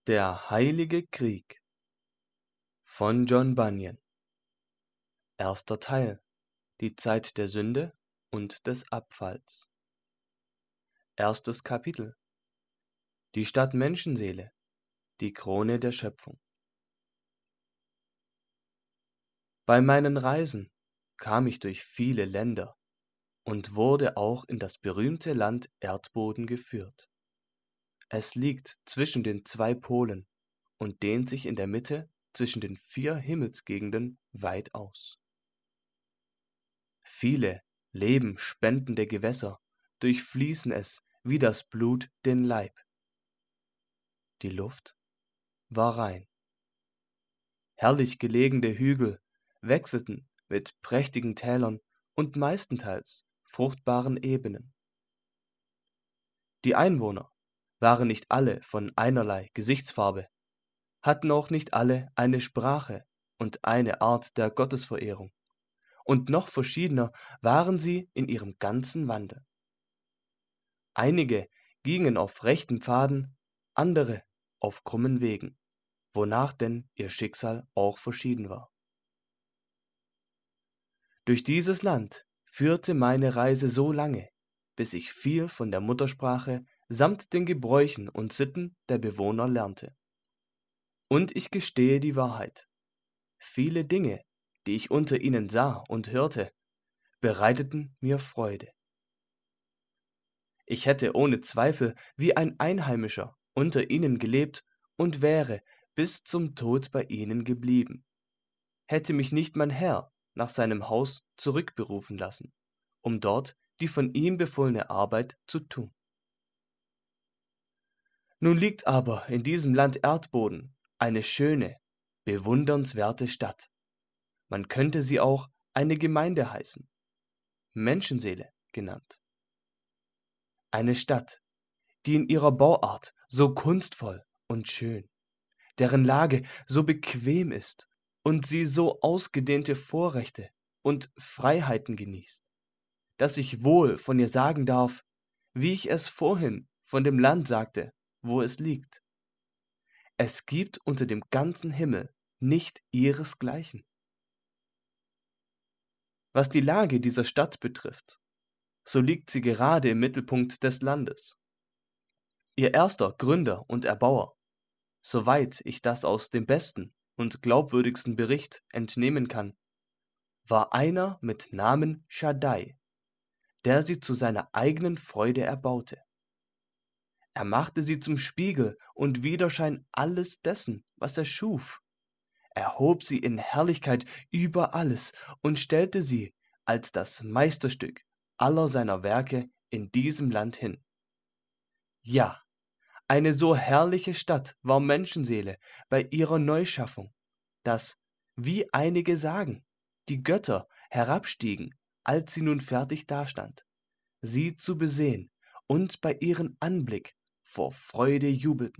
Der Heilige Krieg von John Bunyan. Erster Teil. Die Zeit der Sünde und des Abfalls. Erstes Kapitel. Die Stadt Menschenseele, die Krone der Schöpfung. Bei meinen Reisen kam ich durch viele Länder und wurde auch in das berühmte Land Erdboden geführt. Es liegt zwischen den zwei Polen und dehnt sich in der Mitte zwischen den 4 Himmelsgegenden weit aus. Viele lebenspendende Gewässer durchfließen es wie das Blut den Leib. Die Luft war rein. Herrlich gelegene Hügel wechselten mit prächtigen Tälern und meistenteils fruchtbaren Ebenen. Die Einwohner waren nicht alle von einerlei Gesichtsfarbe, hatten auch nicht alle eine Sprache und eine Art der Gottesverehrung, und noch verschiedener waren sie in ihrem ganzen Wandel. Einige gingen auf rechten Pfaden, andere auf krummen Wegen, wonach denn ihr Schicksal auch verschieden war. Durch dieses Land führte meine Reise so lange, bis ich viel von der Muttersprache samt den Gebräuchen und Sitten der Bewohner lernte. Und ich gestehe die Wahrheit: Viele Dinge, die ich unter ihnen sah und hörte, bereiteten mir Freude. Ich hätte ohne Zweifel wie ein Einheimischer unter ihnen gelebt und wäre bis zum Tod bei ihnen geblieben, hätte mich nicht mein Herr nach seinem Haus zurückberufen lassen, um dort die von ihm befohlene Arbeit zu tun. Nun liegt aber in diesem Land Erdboden eine schöne, bewundernswerte Stadt. Man könnte sie auch eine Gemeinde heißen, Menschenseele genannt. Eine Stadt, die in ihrer Bauart so kunstvoll und schön, deren Lage so bequem ist und sie so ausgedehnte Vorrechte und Freiheiten genießt, dass ich wohl von ihr sagen darf, wie ich es vorhin von dem Land sagte, wo es liegt: Es gibt unter dem ganzen Himmel nicht ihresgleichen. Was die Lage dieser Stadt betrifft, so liegt sie gerade im Mittelpunkt des Landes. Ihr erster Gründer und Erbauer, soweit ich das aus dem besten und glaubwürdigsten Bericht entnehmen kann, war einer mit Namen Shaddai, der sie zu seiner eigenen Freude erbaute. Er machte sie zum Spiegel und Widerschein alles dessen, was er schuf. Er hob sie in Herrlichkeit über alles und stellte sie als das Meisterstück aller seiner Werke in diesem Land hin. Ja, eine so herrliche Stadt war Menschenseele bei ihrer Neuschaffung, dass, wie einige sagen, die Götter herabstiegen, als sie nun fertig dastand, sie zu besehen, und bei ihrem Anblick vor Freude jubelten.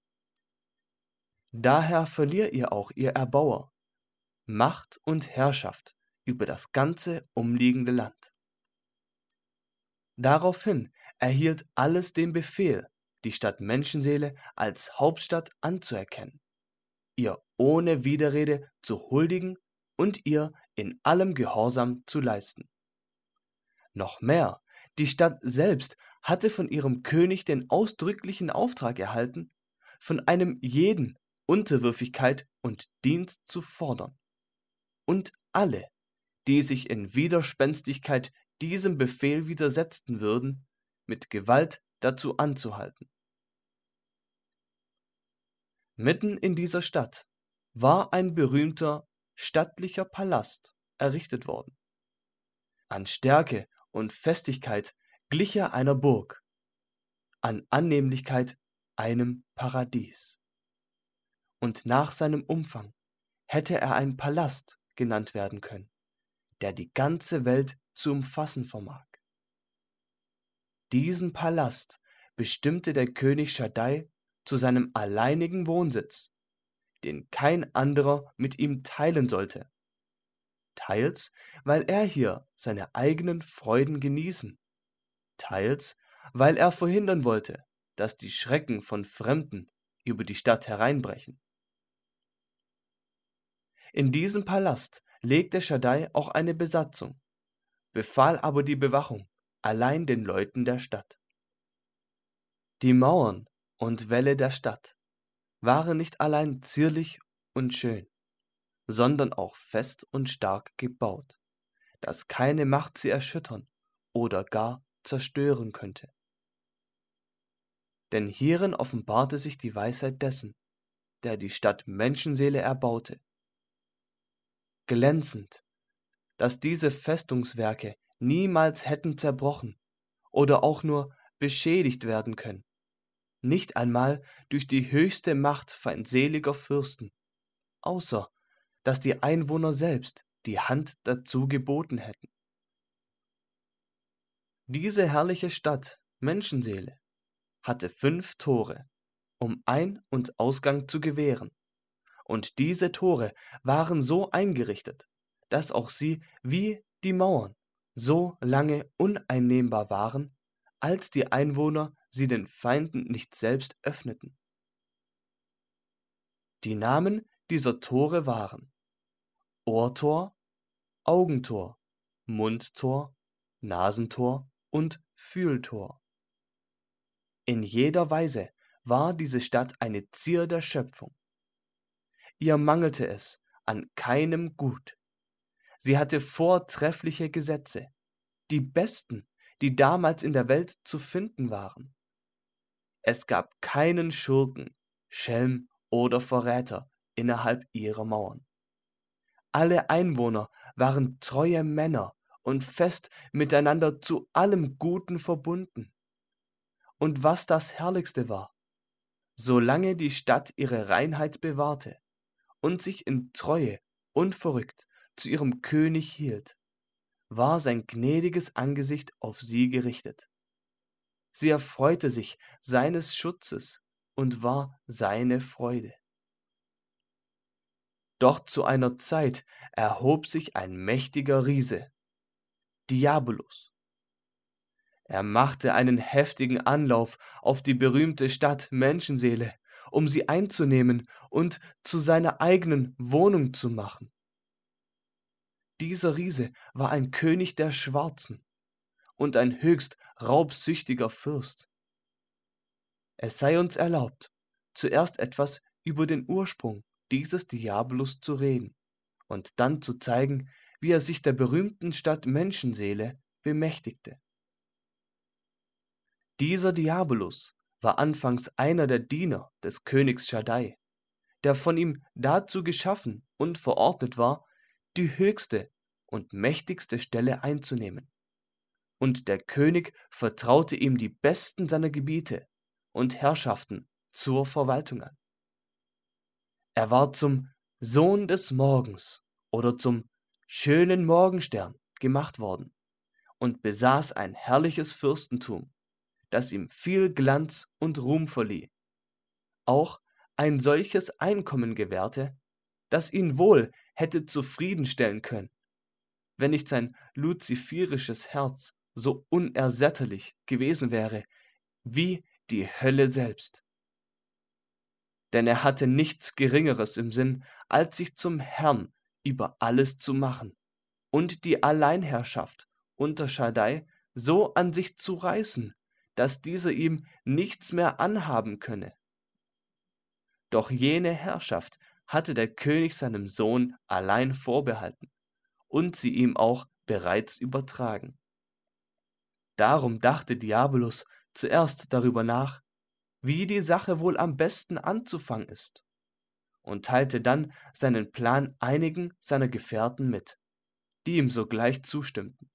Daher verlieh ihr auch ihr Erbauer Macht und Herrschaft über das ganze umliegende Land. Daraufhin erhielt alles den Befehl, die Stadt Menschenseele als Hauptstadt anzuerkennen, ihr ohne Widerrede zu huldigen und ihr in allem Gehorsam zu leisten. Noch mehr, die Stadt selbst hatte von ihrem König den ausdrücklichen Auftrag erhalten, von einem jeden Unterwürfigkeit und Dienst zu fordern. Und alle, die sich in Widerspenstigkeit diesem Befehl widersetzten würden, mit Gewalt dazu anzuhalten. Mitten in dieser Stadt war ein berühmter, stattlicher Palast errichtet worden. An Stärke und Festigkeit glich er einer Burg, an Annehmlichkeit einem Paradies. Und nach seinem Umfang hätte er ein Palast genannt werden können, der die ganze Welt zu umfassen vermag. Diesen Palast bestimmte der König Shaddai zu seinem alleinigen Wohnsitz, den kein anderer mit ihm teilen sollte, teils, weil er hier seine eigenen Freuden genießen, teils, weil er verhindern wollte, dass die Schrecken von Fremden über die Stadt hereinbrechen. In diesem Palast legte Shaddai auch eine Besatzung, befahl aber die Bewachung allein den Leuten der Stadt. Die Mauern und Wälle der Stadt waren nicht allein zierlich und schön, sondern auch fest und stark gebaut, dass keine Macht sie erschüttern oder gar zerstören könnte. Denn hierin offenbarte sich die Weisheit dessen, der die Stadt Menschenseele erbaute. Glänzend, dass diese Festungswerke niemals hätten zerbrochen oder auch nur beschädigt werden können, nicht einmal durch die höchste Macht feindseliger Fürsten, außer dass die Einwohner selbst die Hand dazu geboten hätten. Diese herrliche Stadt, Menschenseele, hatte 5 Tore, um Ein- und Ausgang zu gewähren, und diese Tore waren so eingerichtet, dass auch sie wie die Mauern so lange uneinnehmbar waren, als die Einwohner sie den Feinden nicht selbst öffneten. Die Namen dieser Tore waren Ohrtor, Augentor, Mundtor, Nasentor und Fühltor. In jeder Weise war diese Stadt eine Zier der Schöpfung. Ihr mangelte es an keinem Gut. Sie hatte vortreffliche Gesetze, die besten, die damals in der Welt zu finden waren. Es gab keinen Schurken, Schelm oder Verräter innerhalb ihrer Mauern. Alle Einwohner waren treue Männer und fest miteinander zu allem Guten verbunden. Und was das Herrlichste war, solange die Stadt ihre Reinheit bewahrte und sich in Treue unverrückt zu ihrem König hielt, war sein gnädiges Angesicht auf sie gerichtet. Sie erfreute sich seines Schutzes und war seine Freude. Doch zu einer Zeit erhob sich ein mächtiger Riese, Diabolus. Er machte einen heftigen Anlauf auf die berühmte Stadt Menschenseele, um sie einzunehmen und zu seiner eigenen Wohnung zu machen. Dieser Riese war ein König der Schwarzen und ein höchst raubsüchtiger Fürst. Es sei uns erlaubt, zuerst etwas über den Ursprung dieses Diabolus zu reden und dann zu zeigen, wie er sich der berühmten Stadt Menschenseele bemächtigte. Dieser Diabolus war anfangs einer der Diener des Königs Shaddai, der von ihm dazu geschaffen und verordnet war, die höchste und mächtigste Stelle einzunehmen. Und der König vertraute ihm die besten seiner Gebiete und Herrschaften zur Verwaltung an. Er war zum Sohn des Morgens oder zum schönen Morgenstern gemacht worden und besaß ein herrliches Fürstentum, das ihm viel Glanz und Ruhm verlieh, auch ein solches Einkommen gewährte, das ihn wohl hätte zufriedenstellen können, wenn nicht sein luziferisches Herz so unersättlich gewesen wäre wie die Hölle selbst. Denn er hatte nichts Geringeres im Sinn, als sich zum Herrn über alles zu machen und die Alleinherrschaft unter Shaddai so an sich zu reißen, dass dieser ihm nichts mehr anhaben könne. Doch jene Herrschaft hatte der König seinem Sohn allein vorbehalten und sie ihm auch bereits übertragen. Darum dachte Diabolus zuerst darüber nach, wie die Sache wohl am besten anzufangen ist, und teilte dann seinen Plan einigen seiner Gefährten mit, die ihm sogleich zustimmten.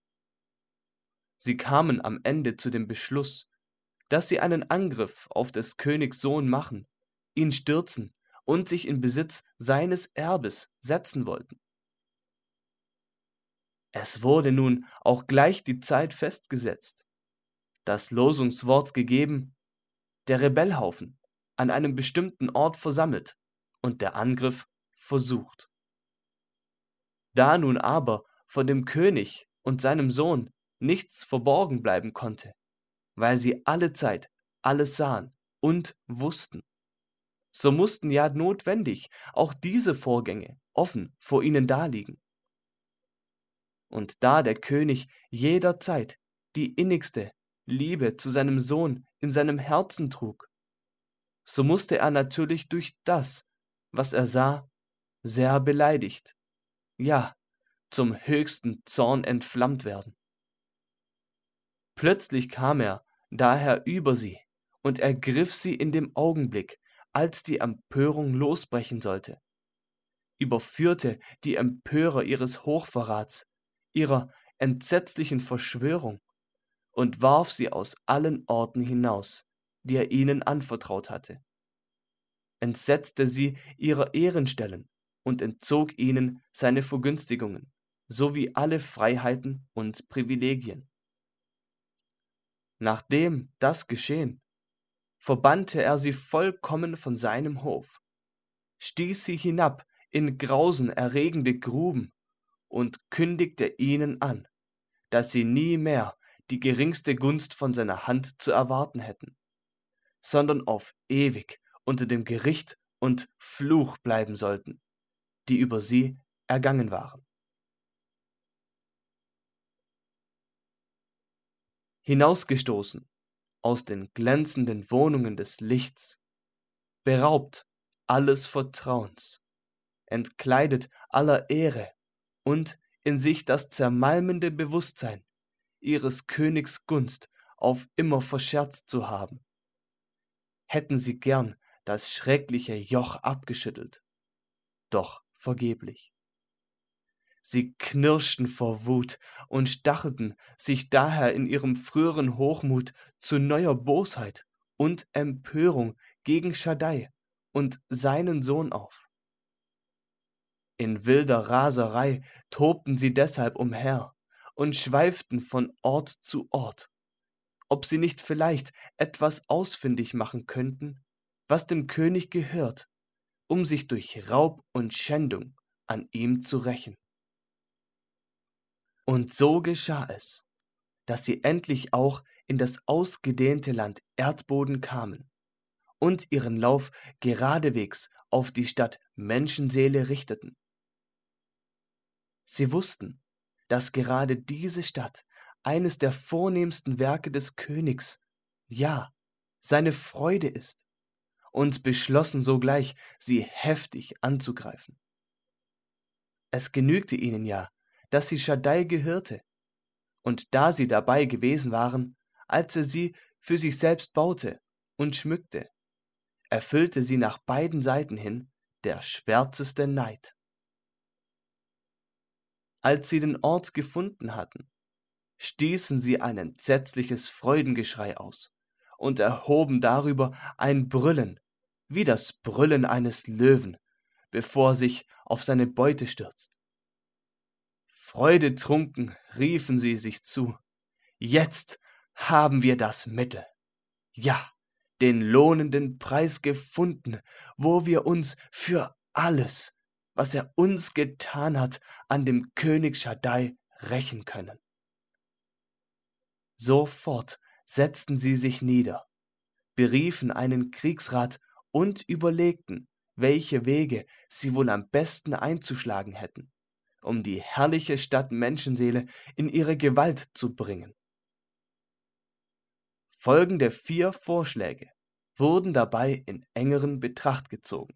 Sie kamen am Ende zu dem Beschluss, dass sie einen Angriff auf des Königs Sohn machen, ihn stürzen und sich in Besitz seines Erbes setzen wollten. Es wurde nun auch gleich die Zeit festgesetzt, das Losungswort gegeben, der Rebellhaufen an einem bestimmten Ort versammelt und der Angriff versucht. Da nun aber von dem König und seinem Sohn nichts verborgen bleiben konnte, weil sie allezeit alles sahen und wussten, so mussten ja notwendig auch diese Vorgänge offen vor ihnen daliegen. Und da der König jederzeit die innigste Liebe zu seinem Sohn in seinem Herzen trug, so musste er natürlich durch das, was er sah, sehr beleidigt, ja, zum höchsten Zorn entflammt werden. Plötzlich kam er daher über sie und ergriff sie in dem Augenblick, als die Empörung losbrechen sollte, überführte die Empörer ihres Hochverrats, ihrer entsetzlichen Verschwörung und warf sie aus allen Orten hinaus, die er ihnen anvertraut hatte, entsetzte sie ihrer Ehrenstellen und entzog ihnen seine Vergünstigungen sowie alle Freiheiten und Privilegien. Nachdem das geschehen, verbannte er sie vollkommen von seinem Hof, stieß sie hinab in grausenerregende Gruben und kündigte ihnen an, dass sie nie mehr die geringste Gunst von seiner Hand zu erwarten hätten, sondern auf ewig unter dem Gericht und Fluch bleiben sollten, die über sie ergangen waren. Hinausgestoßen aus den glänzenden Wohnungen des Lichts, beraubt alles Vertrauens, entkleidet aller Ehre und in sich das zermalmende Bewusstsein, ihres Königs Gunst auf immer verscherzt zu haben, hätten sie gern das schreckliche Joch abgeschüttelt, doch vergeblich. Sie knirschten vor Wut und stachelten sich daher in ihrem früheren Hochmut zu neuer Bosheit und Empörung gegen Shaddai und seinen Sohn auf. In wilder Raserei tobten sie deshalb umher und schweiften von Ort zu Ort, ob sie nicht vielleicht etwas ausfindig machen könnten, was dem König gehört, um sich durch Raub und Schändung an ihm zu rächen. Und so geschah es, dass sie endlich auch in das ausgedehnte Land Erdboden kamen und ihren Lauf geradewegs auf die Stadt Menschenseele richteten. Sie wussten, dass gerade diese Stadt eines der vornehmsten Werke des Königs, ja, seine Freude ist, und beschlossen sogleich, sie heftig anzugreifen. Es genügte ihnen ja, dass sie Shaddai gehörte, und da sie dabei gewesen waren, als er sie für sich selbst baute und schmückte, erfüllte sie nach beiden Seiten hin der schwärzeste Neid. Als sie den Ort gefunden hatten, stießen sie ein entsetzliches Freudengeschrei aus und erhoben darüber ein Brüllen, wie das Brüllen eines Löwen, bevor er sich auf seine Beute stürzt. Freudetrunken riefen sie sich zu: Jetzt haben wir das Mittel, ja, den lohnenden Preis gefunden, wo wir uns für alles, was er uns getan hat, an dem König Shaddai rächen können. Sofort setzten sie sich nieder, beriefen einen Kriegsrat und überlegten, welche Wege sie wohl am besten einzuschlagen hätten, um die herrliche Stadt Menschenseele in ihre Gewalt zu bringen. Folgende 4 Vorschläge wurden dabei in engeren Betracht gezogen.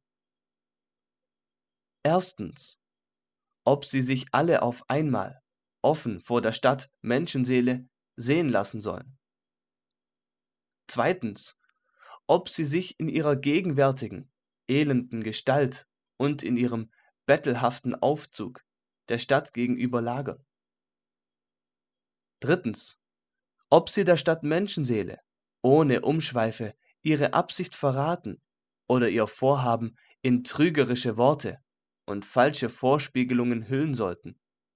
Erstens, ob sie sich alle auf einmal offen vor der Stadt Menschenseele sehen lassen sollen. Zweitens, ob sie sich in ihrer gegenwärtigen, elenden Gestalt und in ihrem bettelhaften Aufzug der Stadt gegenüber lagern. Drittens, ob sie der Stadt Menschenseele ohne Umschweife ihre Absicht verraten oder ihr Vorhaben in trügerische Worte und falsche Vorspiegelungen hüllen sollten.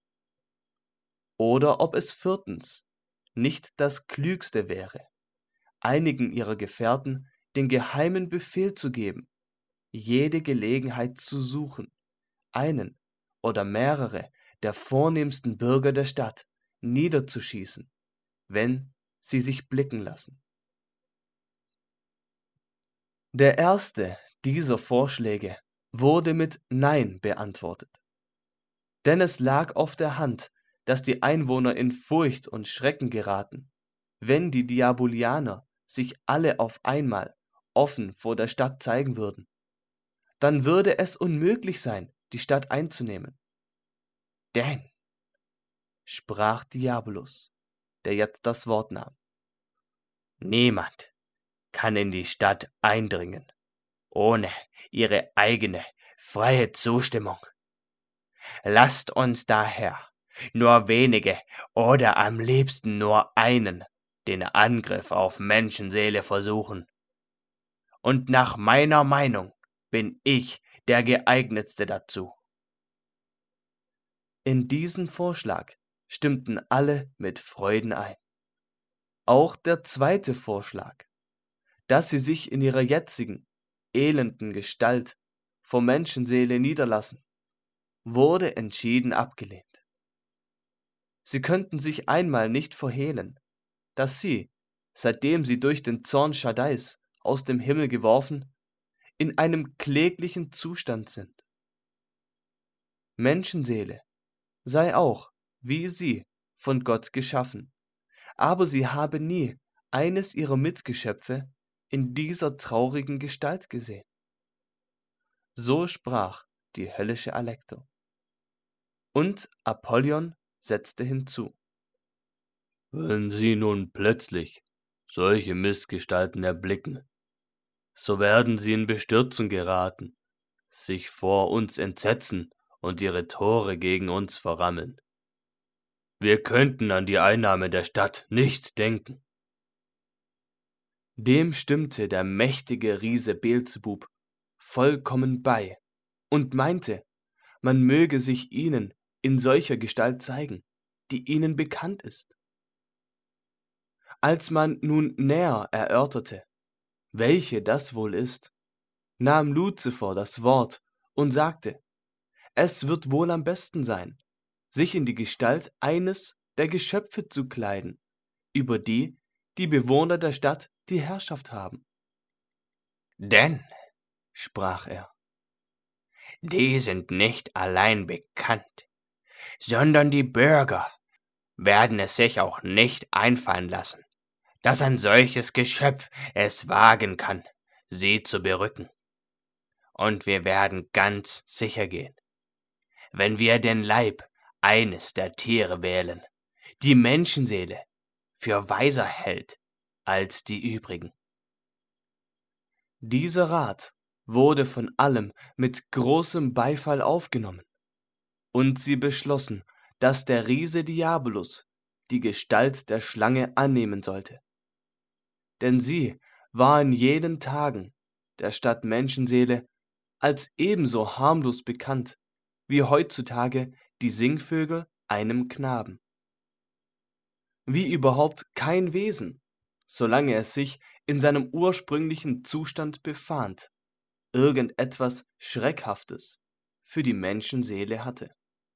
Oder ob es viertens nicht das Klügste wäre, einigen ihrer Gefährten den geheimen Befehl zu geben, jede Gelegenheit zu suchen, einen oder mehrere der vornehmsten Bürger der Stadt niederzuschießen, wenn sie sich blicken lassen. Der erste dieser Vorschläge wurde mit Nein beantwortet. Denn es lag auf der Hand, dass die Einwohner in Furcht und Schrecken geraten, wenn die Diabolianer sich alle auf einmal offen vor der Stadt zeigen würden. Dann würde es unmöglich sein, die Stadt einzunehmen. Denn, sprach Diabolus, der jetzt das Wort nahm, niemand kann in die Stadt eindringen, ohne ihre eigene freie Zustimmung. Lasst uns daher nur wenige oder am liebsten nur einen den Angriff auf Menschenseele versuchen. Und nach meiner Meinung bin ich der geeignetste dazu. In diesen Vorschlag stimmten alle mit Freuden ein. Auch der zweite Vorschlag, dass sie sich in ihrer jetzigen, elenden Gestalt vor Menschenseele niederlassen, wurde entschieden abgelehnt. Sie könnten sich einmal nicht verhehlen, dass sie, seitdem sie durch den Zorn Schaddais aus dem Himmel geworfen, in einem kläglichen Zustand sind. Menschenseele sei auch, wie sie, von Gott geschaffen, aber sie habe nie eines ihrer Mitgeschöpfe in dieser traurigen Gestalt gesehen. So sprach die höllische Alecto. Und Apollyon setzte hinzu: Wenn Sie nun plötzlich solche Missgestalten erblicken, so werden Sie in Bestürzung geraten, sich vor uns entsetzen und ihre Tore gegen uns verrammeln. Wir könnten an die Einnahme der Stadt nicht denken. Dem stimmte der mächtige Riese Beelzebub vollkommen bei und meinte, man möge sich ihnen in solcher Gestalt zeigen, die ihnen bekannt ist. Als man nun näher erörterte, welche das wohl ist, nahm Luzifer das Wort und sagte, es wird wohl am besten sein, sich in die Gestalt eines der Geschöpfe zu kleiden, über die die Bewohner der Stadt die Herrschaft haben. Denn, sprach er, die sind nicht allein bekannt, sondern die Bürger werden es sich auch nicht einfallen lassen, dass ein solches Geschöpf es wagen kann, sie zu berücken. Und wir werden ganz sicher gehen, wenn wir den Leib eines der Tiere wählen, die Menschenseele für weiser hält als die übrigen. Dieser Rat wurde von allem mit großem Beifall aufgenommen, und sie beschlossen, dass der Riese Diabolus die Gestalt der Schlange annehmen sollte. Denn sie war in jenen Tagen der Stadt Menschenseele als ebenso harmlos bekannt wie heutzutage die Singvögel einem Knaben. Wie überhaupt kein Wesen, solange es sich in seinem ursprünglichen Zustand befand, irgendetwas Schreckhaftes für die Menschenseele hatte.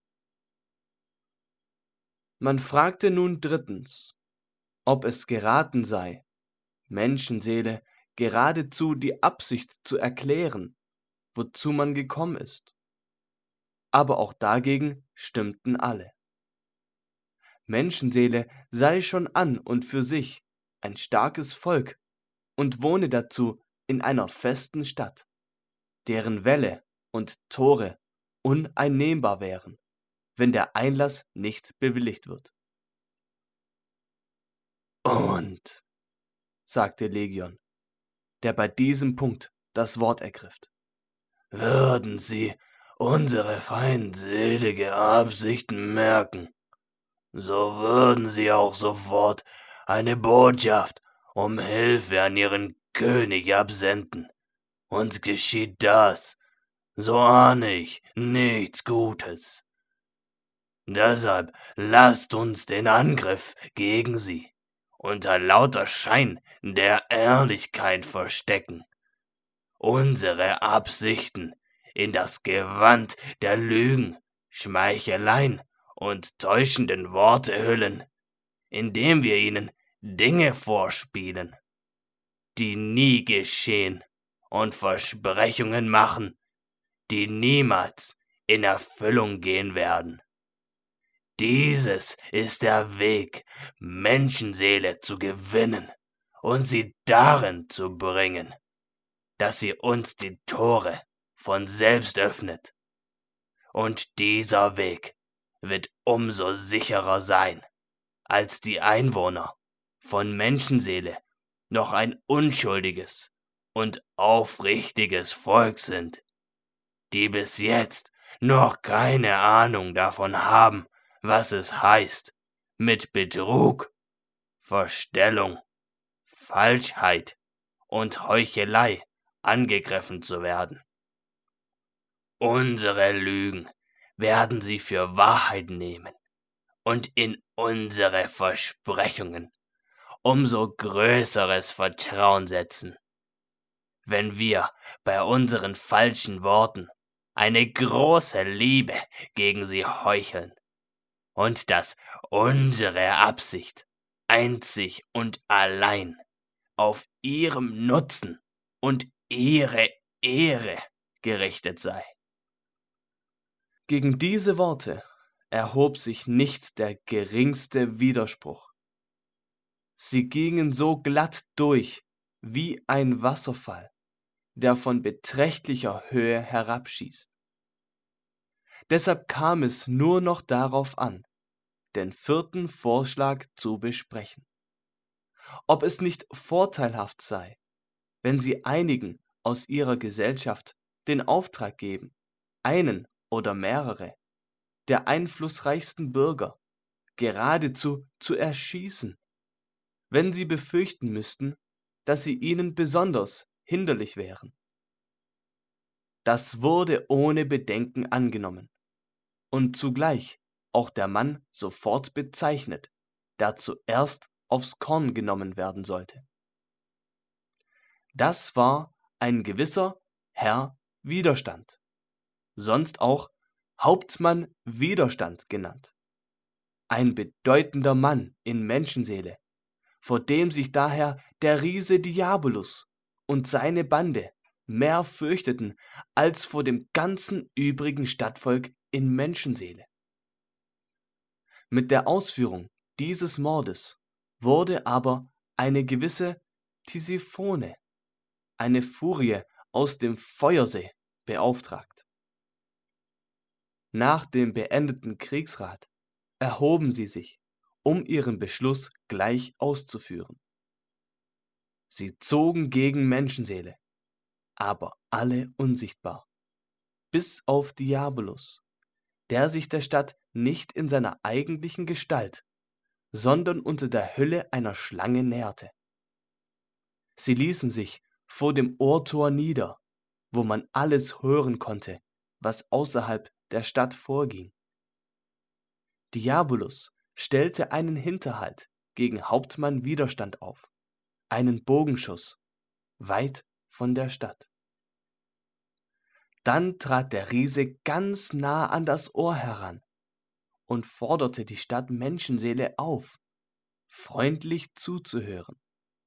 Man fragte nun drittens, ob es geraten sei, Menschenseele geradezu die Absicht zu erklären, wozu man gekommen ist. Aber auch dagegen stimmten alle. Menschenseele sei schon an und für sich ein starkes Volk und wohne dazu in einer festen Stadt, deren Wälle und Tore uneinnehmbar wären, wenn der Einlass nicht bewilligt wird. Und, sagte Legion, der bei diesem Punkt das Wort ergriff, würden Sie unsere feindselige Absichten merken, so würden Sie auch sofort eine Botschaft um Hilfe an Ihren König absenden. Und geschieht das, so ahne ich nichts Gutes. Deshalb lasst uns den Angriff gegen sie unter lauter Schein der Ehrlichkeit verstecken, unsere Absichten in das Gewand der Lügen, Schmeicheleien und täuschenden Worte hüllen, indem wir ihnen Dinge vorspielen, die nie geschehen und Versprechungen machen, die niemals in Erfüllung gehen werden. Dieses ist der Weg, Menschenseele zu gewinnen und sie darin zu bringen, dass sie uns die Tore von selbst öffnet. Und dieser Weg wird umso sicherer sein, als die Einwohner von Menschenseele noch ein unschuldiges und aufrichtiges Volk sind, die bis jetzt noch keine Ahnung davon haben, was es heißt, mit Betrug, Verstellung, Falschheit und Heuchelei angegriffen zu werden. Unsere Lügen werden sie für Wahrheit nehmen und in unsere Versprechungen umso größeres Vertrauen setzen. Wenn wir bei unseren falschen Worten eine große Liebe gegen sie heucheln und dass unsere Absicht einzig und allein auf ihrem Nutzen und ihre Ehre gerichtet sei. Gegen diese Worte erhob sich nicht der geringste Widerspruch. Sie gingen so glatt durch wie ein Wasserfall, der von beträchtlicher Höhe herabschießt. Deshalb kam es nur noch darauf an, den vierten Vorschlag zu besprechen. Ob es nicht vorteilhaft sei, wenn sie einigen aus ihrer Gesellschaft den Auftrag geben, einen oder mehrere der einflussreichsten Bürger geradezu zu erschießen, wenn sie befürchten müssten, dass sie ihnen besonders hinderlich wären. Das wurde ohne Bedenken angenommen und zugleich auch der Mann sofort bezeichnet, der zuerst aufs Korn genommen werden sollte. Das war ein gewisser Herr Widerstand, sonst auch Hauptmann Widerstand genannt. Ein bedeutender Mann in Menschenseele, vor dem sich daher der Riese Diabolus und seine Bande mehr fürchteten als vor dem ganzen übrigen Stadtvolk in Menschenseele. Mit der Ausführung dieses Mordes wurde aber eine gewisse Tisiphone, eine Furie aus dem Feuersee, beauftragt. Nach dem beendeten Kriegsrat erhoben sie sich, um ihren Beschluss gleich auszuführen. Sie zogen gegen Menschenseele, aber alle unsichtbar, bis auf Diabolus, der sich der Stadt nicht in seiner eigentlichen Gestalt, sondern unter der Hülle einer Schlange näherte. Sie ließen sich vor dem Ohrtor nieder, wo man alles hören konnte, was außerhalb der Stadt vorging. Diabolus stellte einen Hinterhalt gegen Hauptmann Widerstand auf, einen Bogenschuss, weit von der Stadt. Dann trat der Riese ganz nah an das Ohr heran und forderte die Stadt Menschenseele auf, freundlich zuzuhören.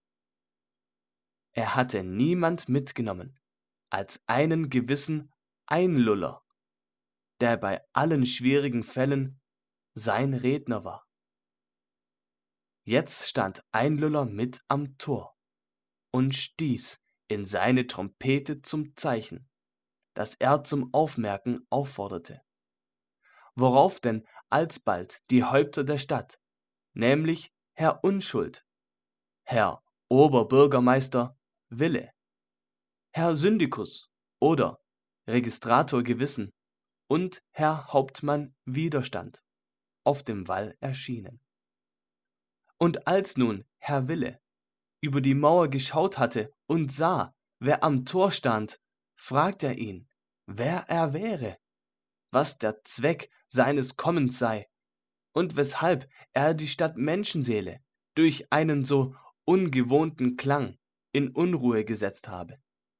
Er hatte niemand mitgenommen als einen gewissen Einluller, der bei allen schwierigen Fällen sein Redner war. Jetzt stand Einluller mit am Tor und stieß in seine Trompete zum Zeichen, das er zum Aufmerken aufforderte. Worauf denn alsbald die Häupter der Stadt, nämlich Herr Unschuld, Herr Oberbürgermeister Wille, Herr Syndikus oder Registrator Gewissen und Herr Hauptmann Widerstand auf dem Wall erschienen. Und als nun Herr Wille über die Mauer geschaut hatte und sah, wer am Tor stand, fragt er ihn, wer er wäre, was der Zweck seines Kommens sei und weshalb er die Stadt Menschenseele durch einen so ungewohnten Klang in Unruhe gesetzt habe.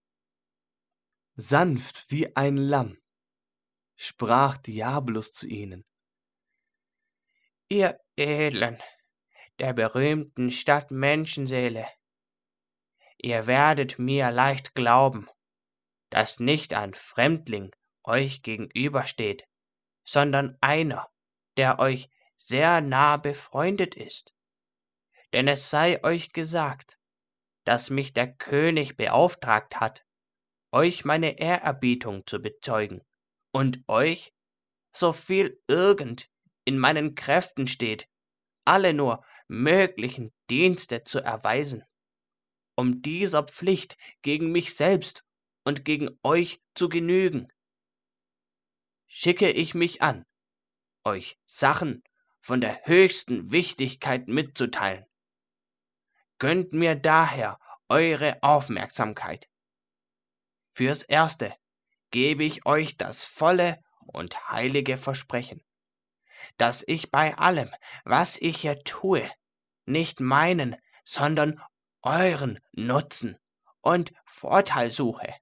Sanft wie ein Lamm sprach Diabolus zu ihnen: Ihr Edlen der berühmten Stadt Menschenseele, Ihr werdet mir leicht glauben, dass nicht ein Fremdling euch gegenübersteht, sondern einer, der euch sehr nah befreundet ist. Denn es sei euch gesagt, dass mich der König beauftragt hat, euch meine Ehrerbietung zu bezeugen und euch, so viel irgend in meinen Kräften steht, alle nur möglichen Dienste zu erweisen, um dieser Pflicht gegen mich selbst und gegen euch zu genügen. Schicke ich mich an, euch Sachen von der höchsten Wichtigkeit mitzuteilen. Gönnt mir daher eure Aufmerksamkeit. Fürs Erste gebe ich euch das volle und heilige Versprechen, dass ich bei allem, was ich hier tue, nicht meinen, sondern euren Nutzen und Vorteil suche.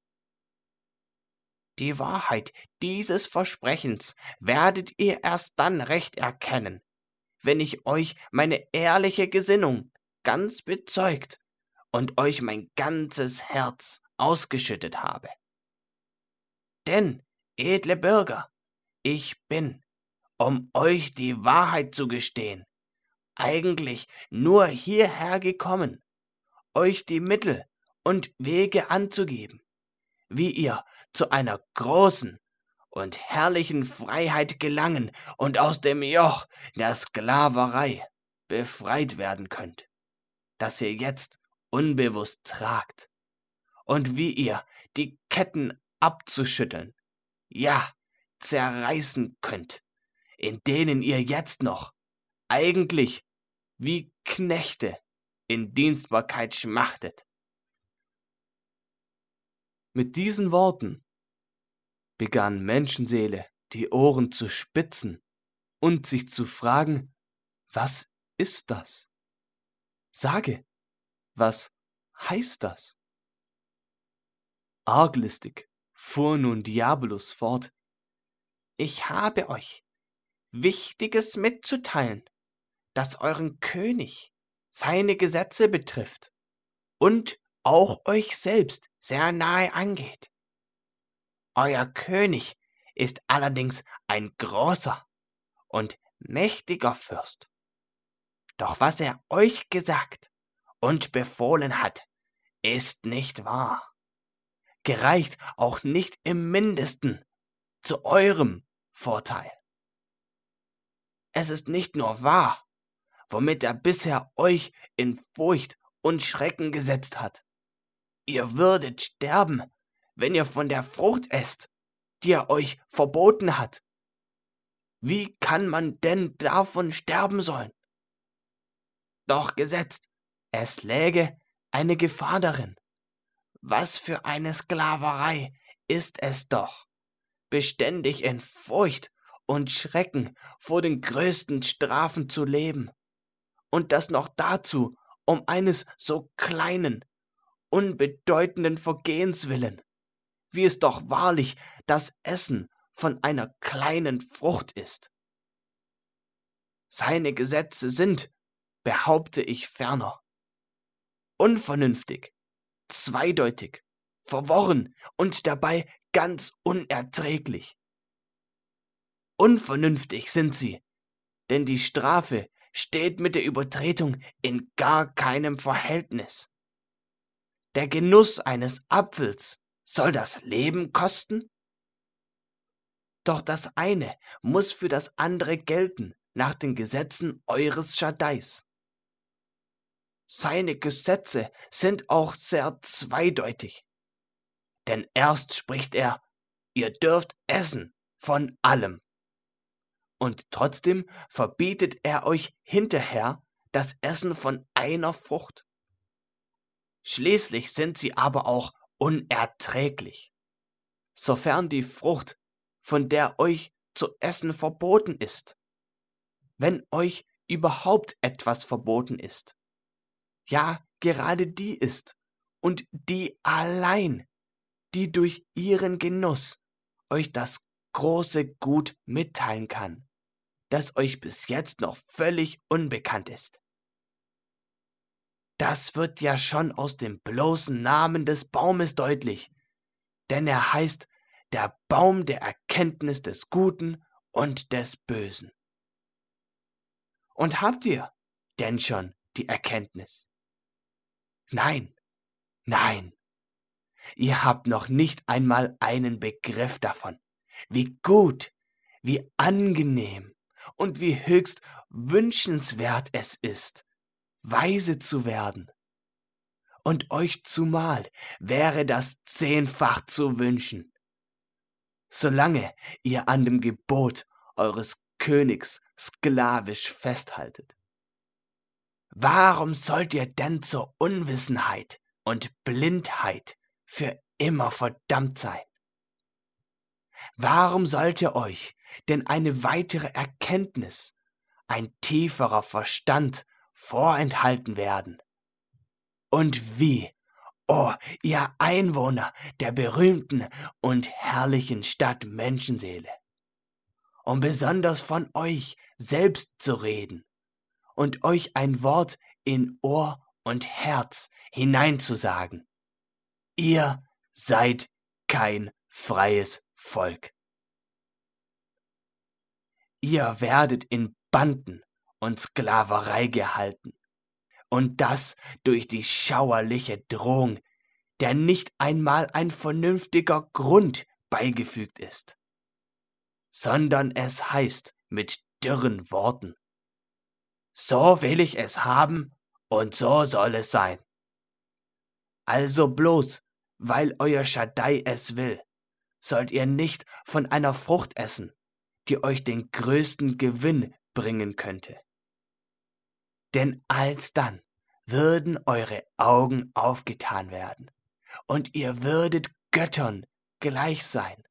Die Wahrheit dieses Versprechens werdet ihr erst dann recht erkennen, wenn ich euch meine ehrliche Gesinnung ganz bezeugt und euch mein ganzes Herz ausgeschüttet habe. Denn, edle Bürger, ich bin, um euch die Wahrheit zu gestehen, eigentlich nur hierher gekommen, euch die Mittel und Wege anzugeben, wie ihr zu einer großen und herrlichen Freiheit gelangen und aus dem Joch der Sklaverei befreit werden könnt, das ihr jetzt unbewusst tragt, und wie ihr die Ketten abzuschütteln, ja, zerreißen könnt, in denen ihr jetzt noch eigentlich wie Knechte in Dienstbarkeit schmachtet. Mit diesen Worten begann Menschenseele die Ohren zu spitzen und sich zu fragen, was ist das? Sage, was heißt das? Arglistig fuhr nun Diabolus fort. Ich habe euch Wichtiges mitzuteilen, das euren König, seine Gesetze betrifft und auch euch selbst sehr nahe angeht. Euer König ist allerdings ein großer und mächtiger Fürst. Doch was er euch gesagt und befohlen hat, ist nicht wahr. Gereicht auch nicht im Mindesten zu eurem Vorteil. Es ist nicht nur wahr, womit er bisher euch in Furcht und Schrecken gesetzt hat. Ihr würdet sterben, wenn ihr von der Frucht esst, die er euch verboten hat. Wie kann man denn davon sterben sollen? Doch gesetzt, es läge eine Gefahr darin. Was für eine Sklaverei ist es doch, beständig in Furcht und Schrecken vor den größten Strafen zu leben, und das noch dazu um eines so kleinen, unbedeutenden Vergehens willen, wie es doch wahrlich das Essen von einer kleinen Frucht ist. Seine Gesetze sind, behaupte ich ferner, unvernünftig, zweideutig, verworren und dabei ganz unerträglich. Unvernünftig sind sie, denn die Strafe steht mit der Übertretung in gar keinem Verhältnis. Der Genuss eines Apfels soll das Leben kosten? Doch das eine muss für das andere gelten nach den Gesetzen eures Schadais. Seine Gesetze sind auch sehr zweideutig. Denn erst spricht er, ihr dürft essen von allem. Und trotzdem verbietet er euch hinterher das Essen von einer Frucht. Schließlich sind sie aber auch unerträglich, sofern die Frucht, von der euch zu essen verboten ist, wenn euch überhaupt etwas verboten ist, ja gerade die ist und die allein, die durch ihren Genuss euch das große Gut mitteilen kann, das euch bis jetzt noch völlig unbekannt ist. Das wird ja schon aus dem bloßen Namen des Baumes deutlich, denn er heißt der Baum der Erkenntnis des Guten und des Bösen. Und habt ihr denn schon die Erkenntnis? Nein, nein, ihr habt noch nicht einmal einen Begriff davon, wie gut, wie angenehm und wie höchst wünschenswert es ist, weise zu werden. Und euch zumal wäre das 10-fach zu wünschen, solange ihr an dem Gebot eures Königs sklavisch festhaltet. Warum sollt ihr denn zur Unwissenheit und Blindheit für immer verdammt sein? Warum sollte euch denn eine weitere Erkenntnis, ein tieferer Verstand vorenthalten werden? Und wie, oh, ihr Einwohner der berühmten und herrlichen Stadt Menschenseele, um besonders von euch selbst zu reden und euch ein Wort in Ohr und Herz hineinzusagen. Ihr seid kein freies Volk. Ihr werdet in Banden und Sklaverei gehalten, und das durch die schauerliche Drohung, der nicht einmal ein vernünftiger Grund beigefügt ist, sondern es heißt mit dürren Worten: So will ich es haben und so soll es sein. Also bloß, weil euer Shaddai es will, sollt ihr nicht von einer Frucht essen, die euch den größten Gewinn bringen könnte. Denn alsdann würden eure Augen aufgetan werden, und ihr würdet Göttern gleich sein.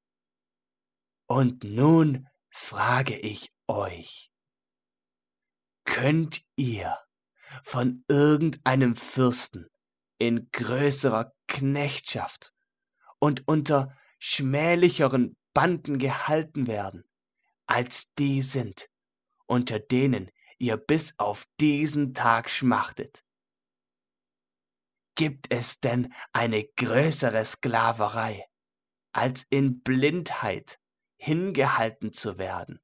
Und nun frage ich euch, könnt ihr von irgendeinem Fürsten in größerer Knechtschaft und unter schmählicheren Banden gehalten werden, als die sind, unter denen ihr bis auf diesen Tag schmachtet? Gibt es denn eine größere Sklaverei, als in Blindheit hingehalten zu werden?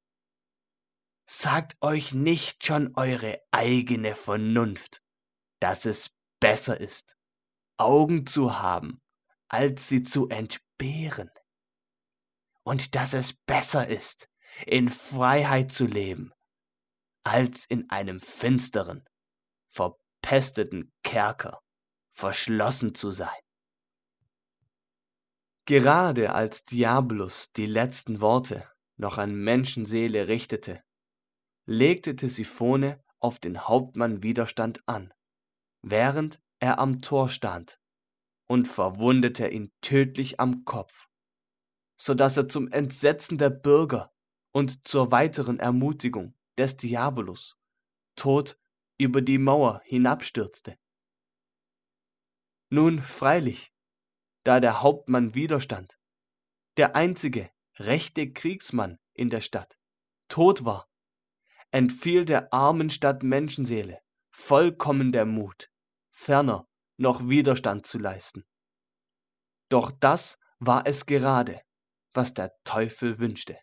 Sagt euch nicht schon eure eigene Vernunft, dass es besser ist, Augen zu haben, als sie zu entbehren? Und dass es besser ist, in Freiheit zu leben, als in einem finsteren, verpesteten Kerker verschlossen zu sein? Gerade als Diabolus die letzten Worte noch an Menschenseele richtete, legte Tesiphone auf den Hauptmann Widerstand an, während er am Tor stand, und verwundete ihn tödlich am Kopf, so dass er zum Entsetzen der Bürger und zur weiteren Ermutigung des Diabolus tot über die Mauer hinabstürzte. Nun freilich, da der Hauptmann Widerstand, der einzige rechte Kriegsmann in der Stadt, tot war, entfiel der armen Stadt Menschenseele vollkommen der Mut, ferner noch Widerstand zu leisten. Doch das war es gerade, was der Teufel wünschte.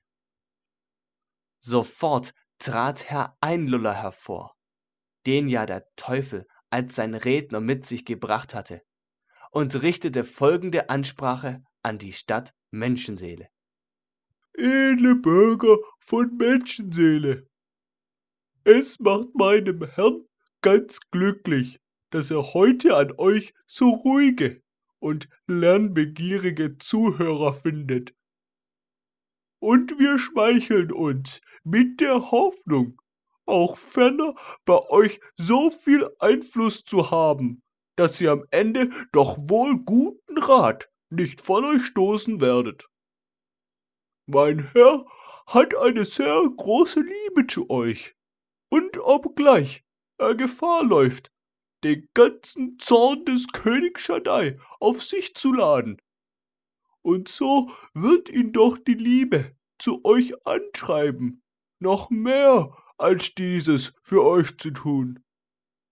Sofort trat Herr Einluller hervor, den ja der Teufel als sein Redner mit sich gebracht hatte, und richtete folgende Ansprache an die Stadt Menschenseele. Edle Bürger von Menschenseele, es macht meinem Herrn ganz glücklich, dass er heute an euch so ruhige und lernbegierige Zuhörer findet. Und wir schmeicheln uns mit der Hoffnung, auch ferner bei euch so viel Einfluss zu haben, dass ihr am Ende doch wohl guten Rat nicht von euch stoßen werdet. Mein Herr hat eine sehr große Liebe zu euch, und obgleich er Gefahr läuft, den ganzen Zorn des Königs Shaddai auf sich zu laden, und so wird ihn doch die Liebe zu euch antreiben, noch mehr als dieses für euch zu tun.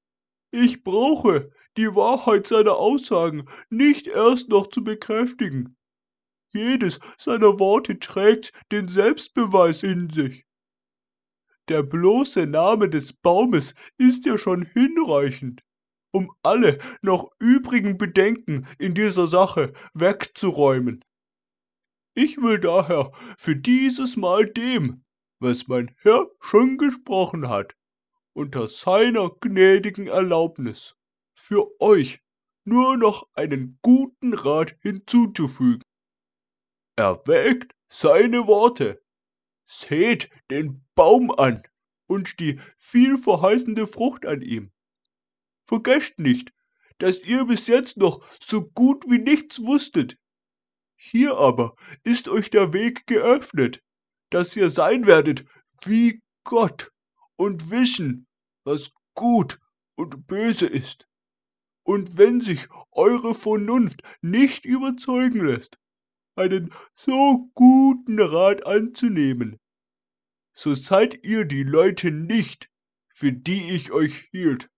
Ich brauche die Wahrheit seiner Aussagen nicht erst noch zu bekräftigen. Jedes seiner Worte trägt den Selbstbeweis in sich. Der bloße Name des Baumes ist ja schon hinreichend, um alle noch übrigen Bedenken in dieser Sache wegzuräumen. Ich will daher für dieses Mal dem, was mein Herr schon gesprochen hat, unter seiner gnädigen Erlaubnis, für euch nur noch einen guten Rat hinzuzufügen. Erwägt seine Worte, seht den Baum an und die vielverheißende Frucht an ihm. Vergesst nicht, dass ihr bis jetzt noch so gut wie nichts wusstet. Hier aber ist euch der Weg geöffnet, dass ihr sein werdet wie Gott und wissen, was gut und böse ist. Und wenn sich eure Vernunft nicht überzeugen lässt, einen so guten Rat anzunehmen, so seid ihr die Leute nicht, für die ich euch hielt.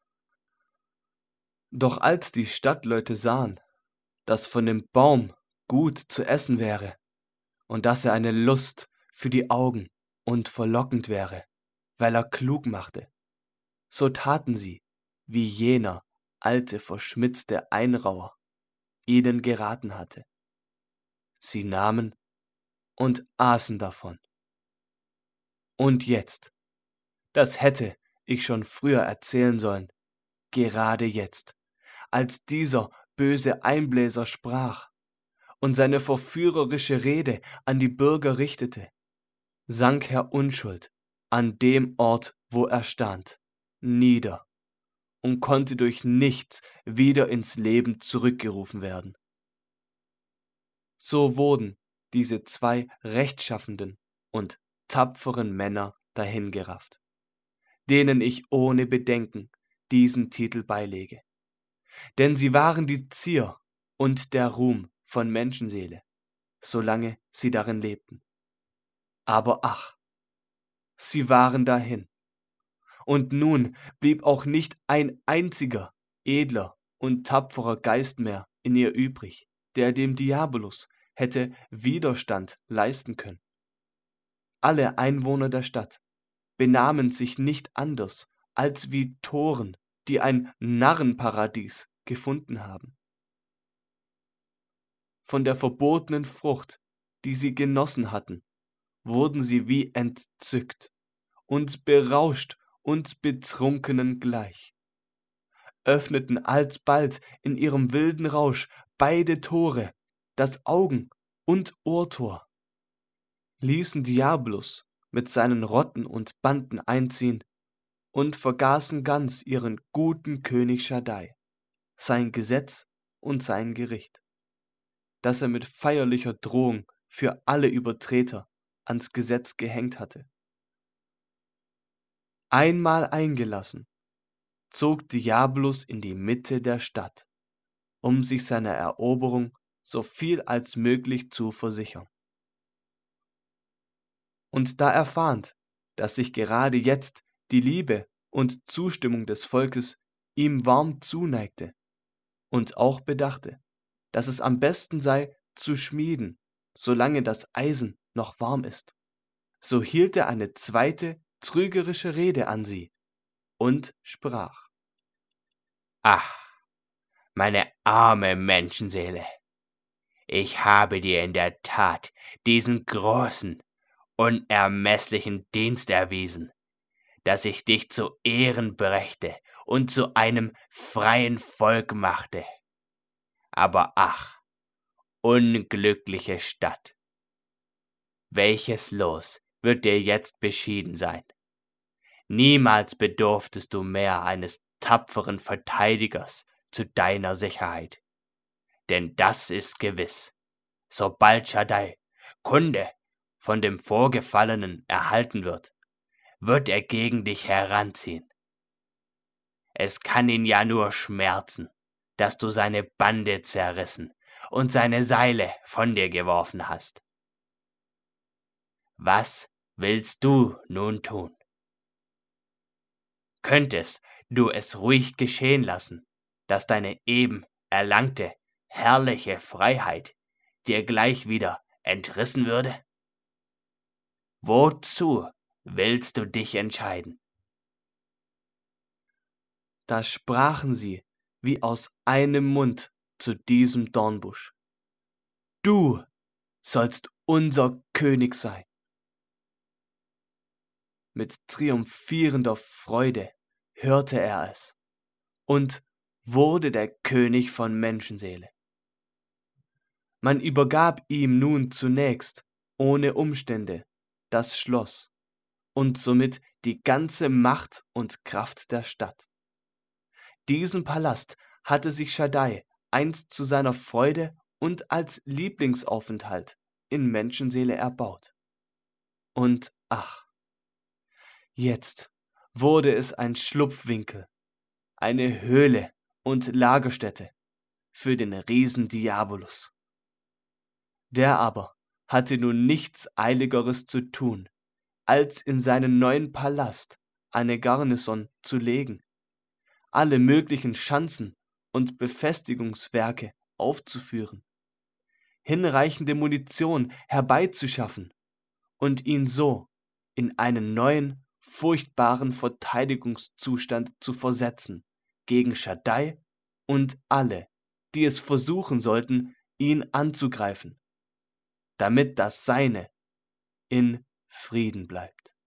Doch als die Stadtleute sahen, dass von dem Baum gut zu essen wäre und dass er eine Lust für die Augen und verlockend wäre, weil er klug machte, so taten sie, wie jener alte verschmitzte Einrauer ihnen geraten hatte. Sie nahmen und aßen davon. Und jetzt, das hätte ich schon früher erzählen sollen, gerade jetzt, als dieser böse Einbläser sprach und seine verführerische Rede an die Bürger richtete, sank Herr Unschuld an dem Ort, wo er stand, nieder und konnte durch nichts wieder ins Leben zurückgerufen werden. So wurden diese zwei rechtschaffenden und tapferen Männer dahingerafft, denen ich ohne Bedenken diesen Titel beilege. Denn sie waren die Zier und der Ruhm von Menschenseele, solange sie darin lebten. Aber ach, sie waren dahin. Und nun blieb auch nicht ein einziger edler und tapferer Geist mehr in ihr übrig, der dem Diabolus hätte Widerstand leisten können. Alle Einwohner der Stadt benahmen sich nicht anders als wie Toren, die ein Narrenparadies gefunden haben. Von der verbotenen Frucht, die sie genossen hatten, wurden sie wie entzückt und berauscht und Betrunkenen gleich, öffneten alsbald in ihrem wilden Rausch beide Tore, das Augen- und Ohrtor, ließen Diabolus mit seinen Rotten und Banden einziehen und vergaßen ganz ihren guten König Shaddai, sein Gesetz und sein Gericht, das er mit feierlicher Drohung für alle Übertreter ans Gesetz gehängt hatte. Einmal eingelassen, zog Diabolus in die Mitte der Stadt, um sich seiner Eroberung so viel als möglich zu versichern. Und da er fand, dass sich gerade jetzt die Liebe und Zustimmung des Volkes ihm warm zuneigte und auch bedachte, dass es am besten sei, zu schmieden, solange das Eisen noch warm ist, so hielt er eine zweite trügerische Rede an sie und sprach: Ach, meine arme Menschenseele, ich habe dir in der Tat diesen großen, unermesslichen Dienst erwiesen, dass ich dich zu Ehren brächte und zu einem freien Volk machte. Aber ach, unglückliche Stadt, welches Los wird dir jetzt beschieden sein? Niemals bedurftest du mehr eines tapferen Verteidigers zu deiner Sicherheit. Denn das ist gewiss, sobald Shaddai Kunde von dem Vorgefallenen erhalten wird er gegen dich heranziehen. Es kann ihn ja nur schmerzen, dass du seine Bande zerrissen und seine Seile von dir geworfen hast. Was willst du nun tun? Könntest du es ruhig geschehen lassen, dass deine eben erlangte herrliche Freiheit dir gleich wieder entrissen würde? Wozu willst du dich entscheiden? Da sprachen sie wie aus einem Mund zu diesem Dornbusch: Du sollst unser König sein. Mit triumphierender Freude hörte er es und wurde der König von Menschenseele. Man übergab ihm nun zunächst ohne Umstände das Schloss und somit die ganze Macht und Kraft der Stadt. Diesen Palast hatte sich Shaddai einst zu seiner Freude und als Lieblingsaufenthalt in Menschenseele erbaut. Und ach, jetzt wurde es ein Schlupfwinkel, eine Höhle und Lagerstätte für den Riesen Diabolus. Der aber hatte nun nichts Eiligeres zu tun, als in seinen neuen Palast eine Garnison zu legen, alle möglichen Schanzen und Befestigungswerke aufzuführen, hinreichende Munition herbeizuschaffen und ihn so in einen neuen, furchtbaren Verteidigungszustand zu versetzen gegen Shaddai und alle, die es versuchen sollten, ihn anzugreifen, damit das Seine in Frieden bleibt.